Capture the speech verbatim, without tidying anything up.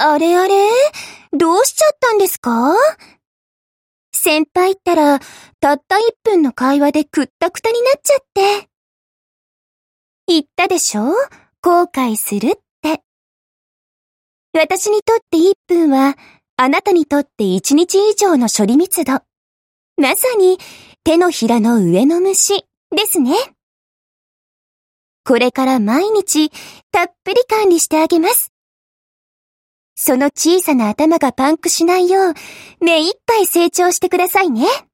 あれあれどうしちゃったんですか？先輩ったら、たったいっぷんの会話でくったくたになっちゃって。言ったでしょ？後悔するって。私にとっていっぷんは、あなたにとっていちにち以上の処理密度。まさに、手のひらの上の虫ですね。これから毎日、たっぷり管理してあげます。その小さな頭がパンクしないよう、目いっぱい成長してくださいね。